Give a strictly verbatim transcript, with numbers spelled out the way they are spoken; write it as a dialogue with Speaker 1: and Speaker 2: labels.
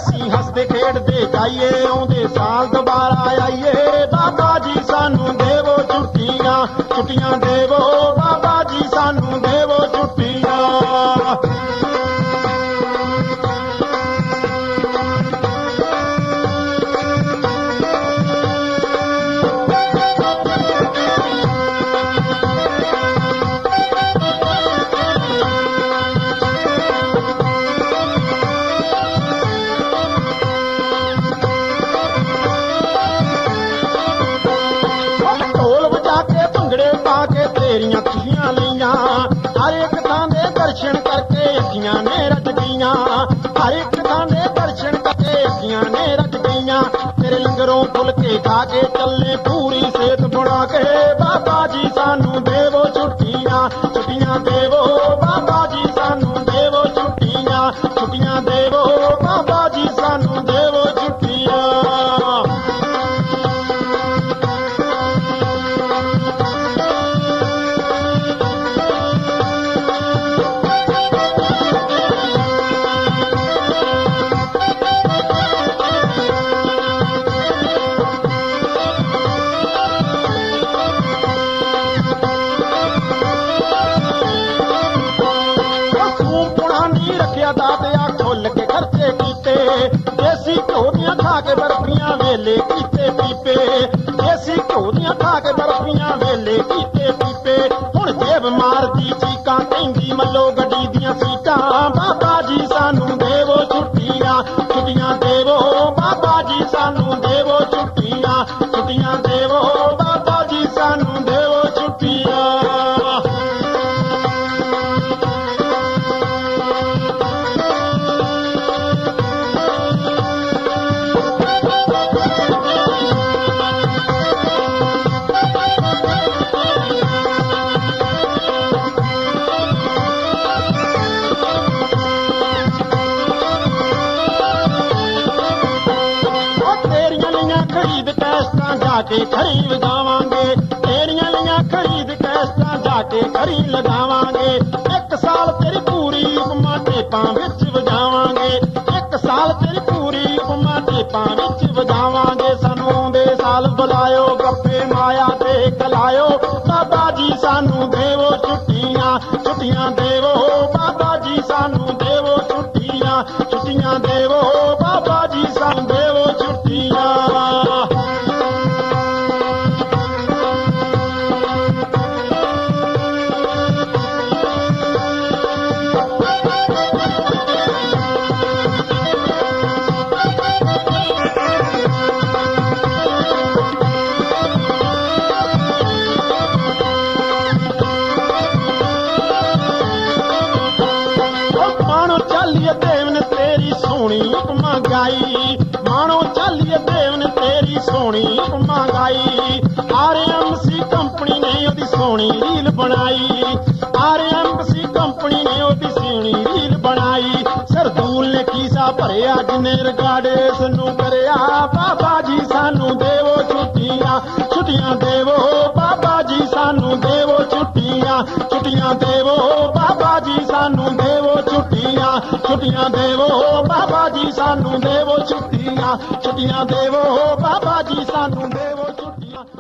Speaker 1: ਅਸੀਂ ਹੱਸਦੇ ਖੇਡਦੇ ਜਾਈਏ, ਆਉਂਦੇ ਸਾਲ ਦੁਬਾਰਾ ਆਈਏ। ਬਾਬਾ ਜੀ ਸਾਨੂੰ ਦੇਵੋ ਛੁੱਟੀਆਂ, ਛੁੱਟੀਆਂ ਦੇਵੋ ਬਾਬਾ ਜੀ ਸਾਨੂੰ ਦੇਵੋ ਛੁੱਟੀਆਂ। ਤੇਰੀਆਂ ਖੁਸ਼ੀਆਂ ਲਈਆਂ, ਹਰ ਇੱਕ ਥਾਂ ਦੇ ਦਰਸ਼ਨ ਕਰਕੇ ਅੱਖੀਆਂ ਨੇ ਰੱਜ ਗਈਆਂ, ਹਰ ਇੱਕ ਥਾਂ ਦੇ ਦਰਸ਼ਨ ਕਰਕੇ ਅੱਖੀਆਂ ਨੇ ਰੱਜ ਗਈਆਂ। ਤੇਰੇ ਲੰਗਰੋਂ ਫੁਲਕੇ ਖਾ ਕੇ ਚੱਲੇ ਪੂਰੀ ਸਿਹਤ ਬਣਾ ਕੇ। ਬਾਬਾ ਜੀ ਸਾਨੂੰ ਦੇਵੋ ਛੁੱਟੀਆਂ, ਛੁੱਟੀਆਂ ਦੇਵੋ ਬਾਬਾ ਜੀ ਸਾਨੂੰ ਦੇਵੋ ਛੁੱਟੀਆਂ, ਛੁੱਟੀਆਂ ਦੇਵੋ ਬਾਬਾ ਜੀ ਸਾਨੂੰ ਦੇਵੋ ਛੁੱਟੀਆਂ। ਦਾਤਿਆ ਖੁੱਲ ਕੇ ਖਰਚੇ ਕੀਤੇ, ਦੇਸੀ ਘਿਓ ਦੀਆਂ ਖਾ ਕੇ ਬਰਫੀਆਂ ਵੇਲੇ ਕੀਤੇ ਪੀਪੇ, ਦੇਸੀ ਘਿਓ ਦੀਆਂ ਖਾ ਕੇ ਬਰਫੀਆਂ ਵੇਲੇ ਕੀਤੇ ਪੀਪੇ। ਹੁਣ ਜੇਬ ਮਾਰਦੀ ਚੀਕਾਂ ਕਹਿੰਦੀ ਮੱਲੋ ਗੱਡੀ ਦੀਆਂ ਸੀਟਾਂ। ਬਾਬਾ ਜੀ ਸਾਨੂੰ ਦੇਵੋ ਛੁੱਟੀਆਂ, ਛੁੱਟੀਆਂ ਦੇਵੋ ਬਾਬਾ ਜੀ ਸਾਨੂੰ ਦੇਵੋ ਛੁੱਟੀਆਂ, ਛੁੱਟੀਆਂ ਦੇਵੋ ਬਾਬਾ ਜੀ ਸਾਨੂੰ ਦੇਵੋ ਛੁੱਟੀਆਂ। ਖਰੀਦ ਕੈਸਟਾਂ ਜਾ ਕੇ ਖਰੀ ਵਜਾਵਾਂਗੇ, ਤੇਰੀਆਂ ਲਈਆਂ ਖਰੀਦ ਕੈਸਟਾਂ ਜਾ ਕੇ ਖਰੀ ਲਗਾਵਾਂਗੇ। ਇੱਕ ਸਾਲ ਤੇਰੀ ਪੂਰੀ ਉਪਮਾ ਟੇਪਾਂ ਵਿੱਚ ਵਜਾਵਾਂਗੇ, ਇੱਕ ਸਾਲ ਤੇਰੀ ਪੂਰੀ ਉਪਮਾ ਟੇਪਾਂ ਵਿੱਚ ਵਜਾਵਾਂਗੇ। ਸਾਨੂੰ ਆਉਂਦੇ ਸਾਲ ਬੁਲਾਇਓ, ਗੱਪੇ ਮਾਇਆ ਤੇ ਕਲਾਇਓ। ਬਾਬਾ ਜੀ ਸਾਨੂੰ ਦੇਵੋ ਛੁੱਟੀਆਂ, ਛੁੱਟੀਆਂ ਦੇਵੋ ਬਾਬਾ ਜੀ ਸਾਨੂੰ ਦੇਵੋ ਛੁੱਟੀਆਂ, ਛੁੱਟੀਆਂ ਦੇਵੋ ਬਾਬਾ ਜੀ ਸਾਨੂੰ ਦੇਵੋ ਛੁੱਟੀਆਂ। ਚਾਲੀਏ ਦੇਵ ਨੇ ਤੇਰੀ ਸੋਹਣੀ ਉਪਮਾ ਗਾਈ, ਮਾਣੋ ਚਾਲੀਏ ਦੇਵ ਨੇ ਤੇਰੀ ਸੋਹਣੀ ਉਪਮਾ ਗਾਈ। ਆਰ ਐਮ ਸੀ ਕੰਪਨੀ ਨੇ ਉਹਦੀ ਸੋਹਣੀ ਰੀਲ ਬਣਾਈ, ਆਰ ਐਮ ਸੀ ਕੰਪਨੀ ਨੇ ਉਹਦੀ ਸੋਹਣੀ ਰੀਲ ਬਣਾਈ। ਸਰਦੂਲ ਨੇ ਕੀਸਾ ਭਰਿਆ ਜਿਨੇ ਰਿਗਾਰਡਸ ਨੂੰ ਕਰਿਆ। ਬਾਬਾ ਜੀ ਸਾਨੂੰ ਦੇਵੋ ਛੁੱਟੀਆਂ, ਛੁੱਟੀਆਂ ਦੇਵੋ ਬਾਬਾ ਜੀ ਸਾਨੂੰ ਦੇਵੋ ਛੁੱਟੀਆਂ, ਛੁੱਟੀਆਂ ਦੇਵੋ ਬਾਬਾ ਜੀ ਸਾਨੂੰ ਦੇਵੋ ਛੁੱਟੀਆਂ, ਛੁੱਟੀਆਂ ਦੇਵੋ ਬਾਬਾ ਜੀ ਸਾਨੂੰ ਦੇਵੋ ਛੁੱਟੀਆਂ, ਛੁੱਟੀਆਂ ਦੇਵੋ ਬਾਬਾ ਜੀ ਸਾਨੂੰ